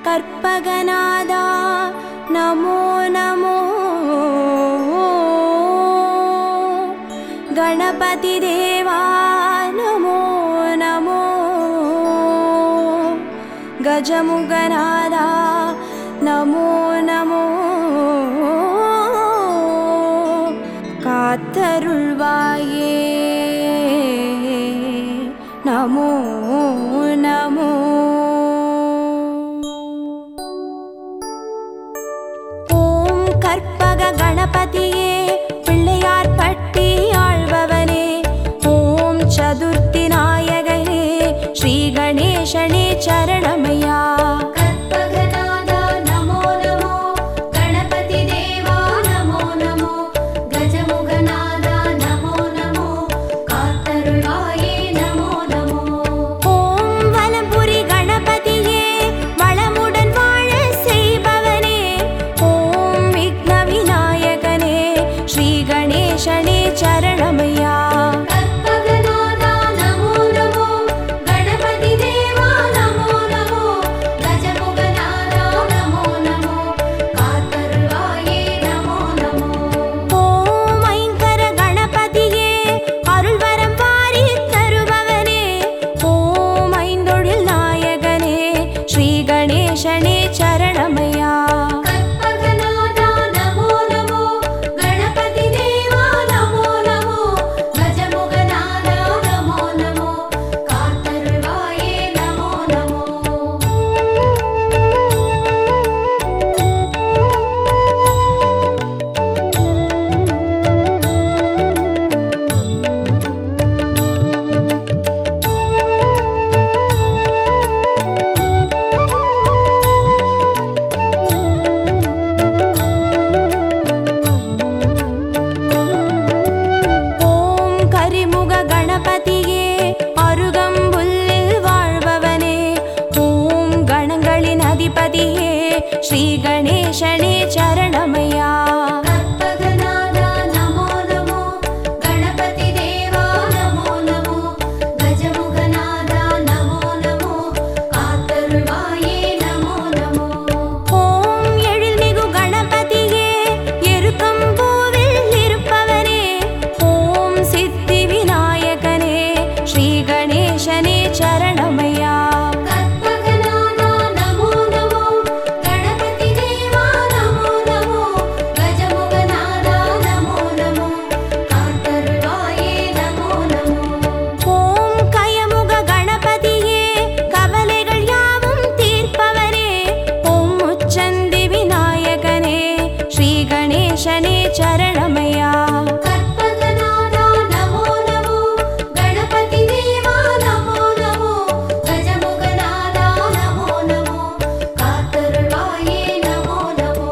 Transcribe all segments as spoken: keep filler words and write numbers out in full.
கற்பகநாதா நமோ நமோ. கணபதி தேவா நமோ நமோ. கஜமுகநாதா நமோ நமோ. காத்தருள்வாயே நமோ நமோ. ஓம் கற்பக கணபதியே பிள்ளையார் பட்டி ஆழ்பவனே. ஓம் சதுர்த்தி நாயகனே ஸ்ரீ கணேசனே சரணமையா. கணேசனே சரணமையா. கற்பகநாதா நமோ நமோ. கணபதி தேவா நமோ நமோ. கஜமுகநாதா நமோ நமோ. காத்தருள்வாயே நமோ நமோ. ஓம் ஐங்கர கணபதியே அருள்வரம் வாரி தருபவனே. ஓம் ஐந்தொழில் நாயகனே ஸ்ரீ கணேசனே சரணமையா. கணபதியே அருகம்புல்லில் வாழ்பவனே. ஓம் கணங்களின் அதிபதியே ஸ்ரீ கணேசனே சரணமையா. கற்பகநாதா நமோ நமோ. கணபதி தேவா நமோ நமோ. கஜமுகநாதா நமோ நமோ. காத்தருள்வாயே நமோ நமோ. ஓம் எழில்மிகு கணபதியே எருக்கம்பூவில் இருப்பவனே. ஓம் சித்தி விநாயகனே ஸ்ரீ கணேசனே சரணமையா. கற்பகநாதா நமோ நமோ. கணபதி தேவா நமோ நமோ. கஜமுகநாதா நமோ நமோ. காத்தருள்வாயே நமோ நமோ. ஓம் கயமுக கணபதியே கவலைகள் யாவும் தீர்ப்பவனே. ஓம் முச்சந்தி விநாயகனே ஸ்ரீ கணேசனே சரணமையா. கற்பகநாதா நமோ நமோ. கணபதி தேவா நமோ நமோ. கஜமுகநாதா நமோ நமோ. காத்தருள்வாயே நமோ நமோ.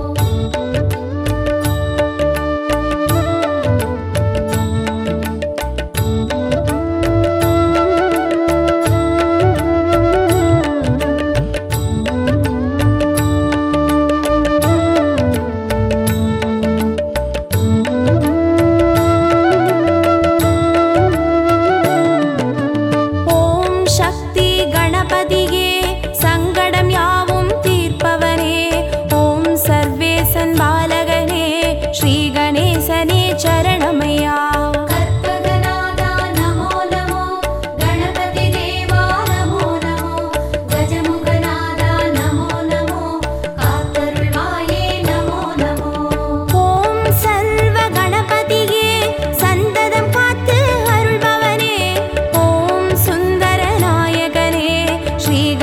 ஓம் சக்தி கணபதியே சங்கடம் யாவும் தீர்ப்பவனே. ஓம் சர்வேசன் பாலகனே ஸ்ரீ கணேசனே சரணமையா. கற்பகநாதா நமோ நமோ. கணபதி தேவா நமோ நமோ. கஜமுகநாதா நமோ நமோ. காத்தருள்வாயே நமோ நமோ. ஓம் சர்வ கணபதியே சந்ததம் காத்து அருள்பவனே. ஓம் சுந்தர நாயகனே ஸ்ரீ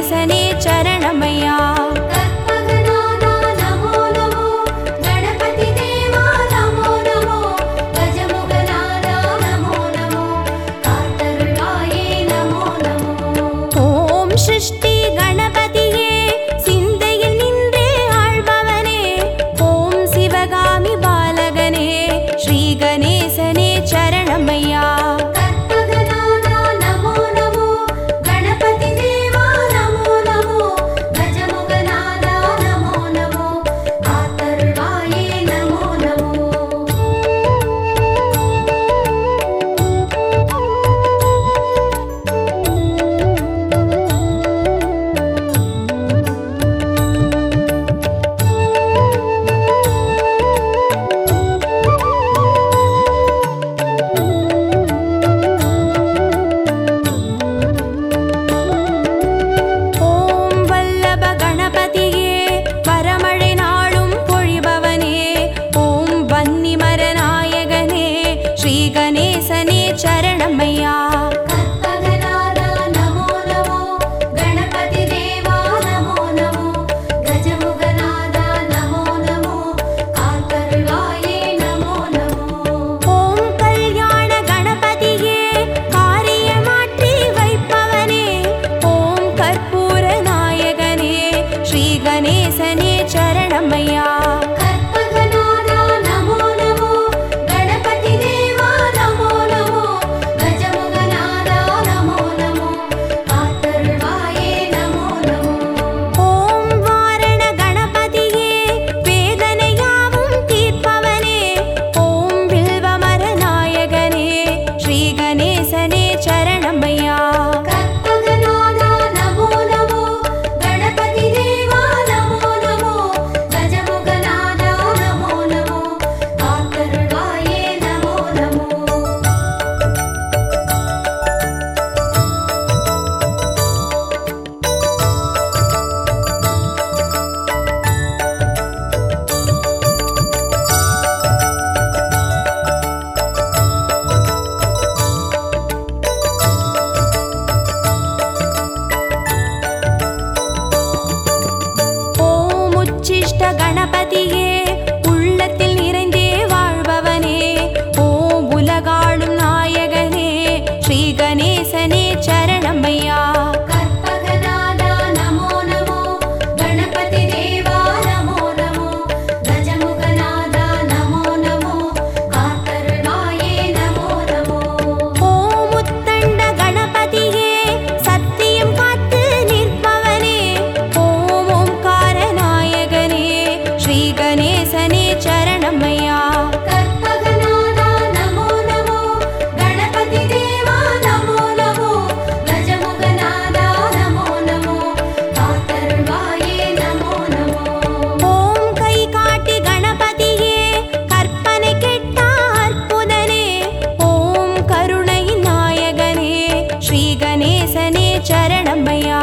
கணேசனே சரணமையா. கற்பகநாதா நமோ நமோ கணபதி தேவா நமோ நமோ கஜமுகநாதா நமோ நமோ காத்தருள்வாயே நமோ நமோ. ஓம் சிருஷ்டி கணபதியே சிந்தையில் நின்றே ஆழ்பவனே ஓம் சிவகாமி பாலகனே ஸ்ரீ கணேசனே சரணமையா. கற்பகநாதா நமோ நமோ கணபதி தேவா நமோ நமோ கஜமுகநாதா நமோ நமோ காத்தருள்வாயே நமோ நமோ. ஓம் வல்லப கணபதியே வரமழை நாளும் பொழிபவனே ஓம் வன்னிமர நாயகனே ஸ்ரீ கணேசனே சரணமையா. கற்பகநாதா நமோ நமோ கணபதி தேவா நமோ நமோ கஜமுகநாதா நமோ நமோ காத்தருள்வாயே நமோ நமோ. ஓம் கல்யாண கணபதியே காரியமாற்றி வைப்பவனே ஓம் கற்பூர நாயகனே ஸ்ரீ கணேசனே சரணமையா. கற்பகநாதா நமோ நமோ கணபதி தேவா நமோ நமோ கஜமுகநாதா நமோ நமோ காத்தருள்வாயே நமோ நமோ. ஓம் வாரண கணபதியே வேதனையாவும் தீர்ப்பவனே ஓம் வில்வமர நாயகனே ஸ்ரீ கணேசனே சரணமையா. கற்பகநாதா நமோ நமோ கணபதி தேவா நமோ நமோ கஜமுகநாதா நமோ நமோ காத்தருள்வாயே நமோ நமோ. ஓம் உச்சிஷ்ட கணபதியே உள்ளத்தில் நிறைந்தே வாழ்பவனே ஓம் உலகாளும் நாயகனே ஸ்ரீ கணேசனே சரணமையா. கற்பகநாதா நமோ நமோ கணபதி தேவா நமோ நமோ கஜமுகநாதா நமோ நமோ காத்தருள்வாயே நமோ நமோ. ஓம் உத்தண்ட கணபதியே சத்தியம் காத்து நிற்பவனே ஓம் ஓம்கார நாயகனே ஸ்ரீ கணேசனே சரணமையா. கற்பகநாதா நமோ நமோ கணபதி தேவா நமோ நமோ கஜமுகநாதா நமோ நமோ காத்தருள்வாயே நமோ நமோ. ஓம் கை காட்டி கணபதியே கற்பனை கெட்டா அற்புதனே ஓம் கருணை நாயகனே ஸ்ரீ கணேசனே சரணமையா.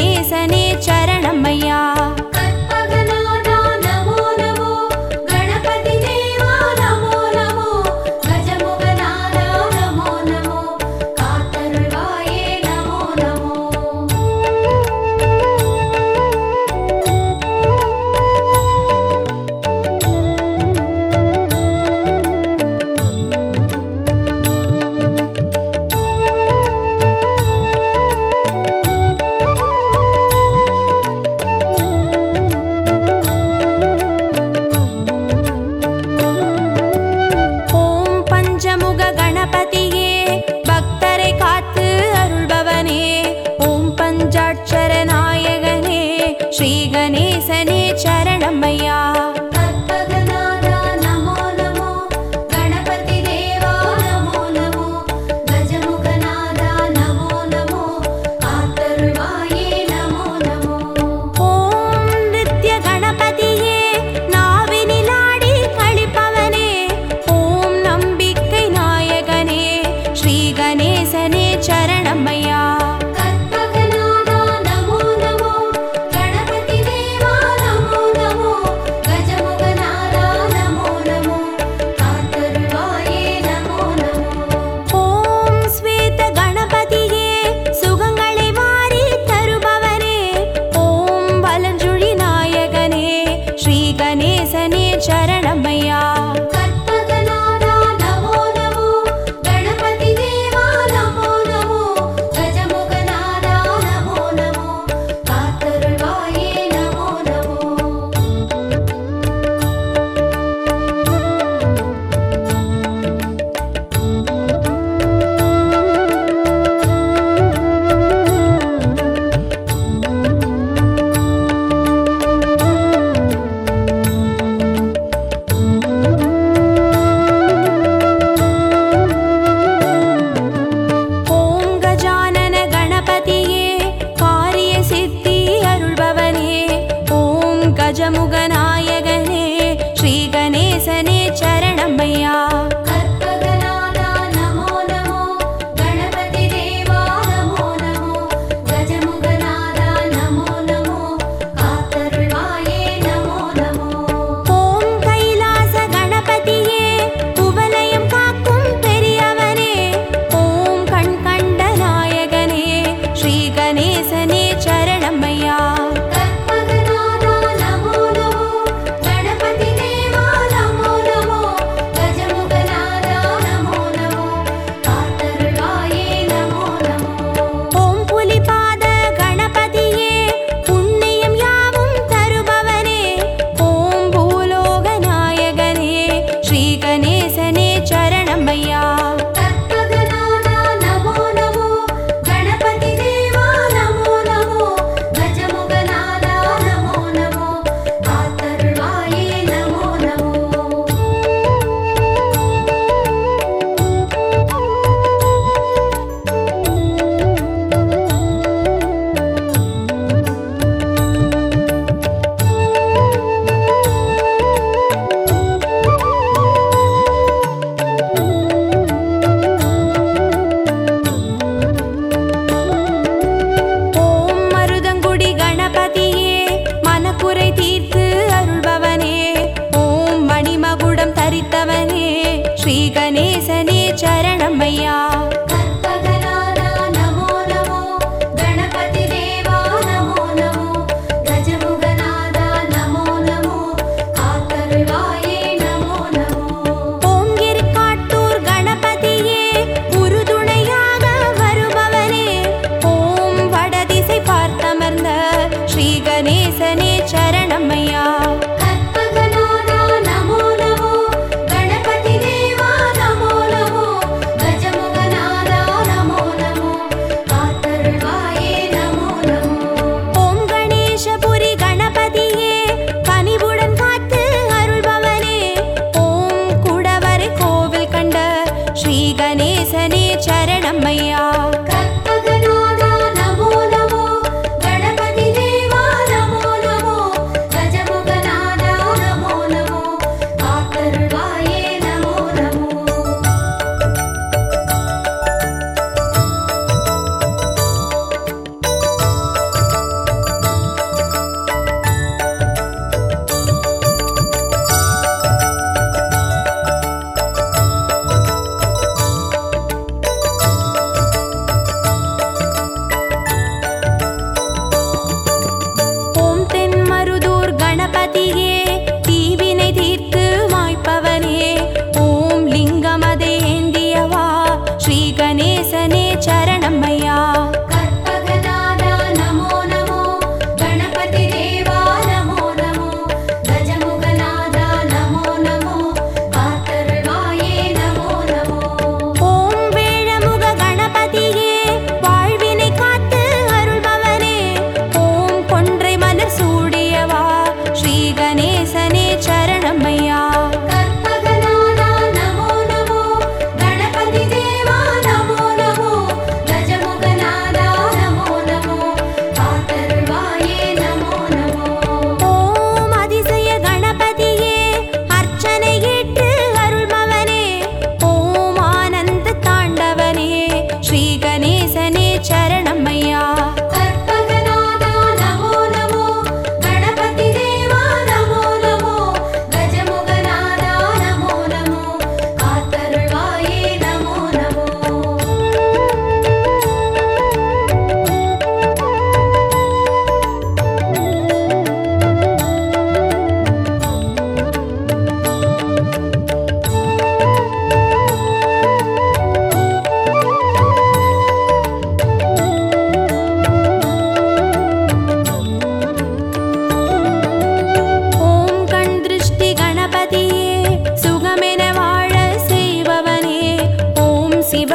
கணேசனே சரணமையா. கற்பகநாதா நமோ நமோ, கணபதி தேவா நமோ நமோ, கஜமுகநாதா நமோ நமோ, காத்தருள்வாயே நமோ நமோ.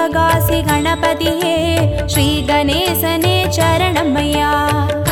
சிவகாசி கணபதியே ஸ்ரீ கணேசனே சரணமையா.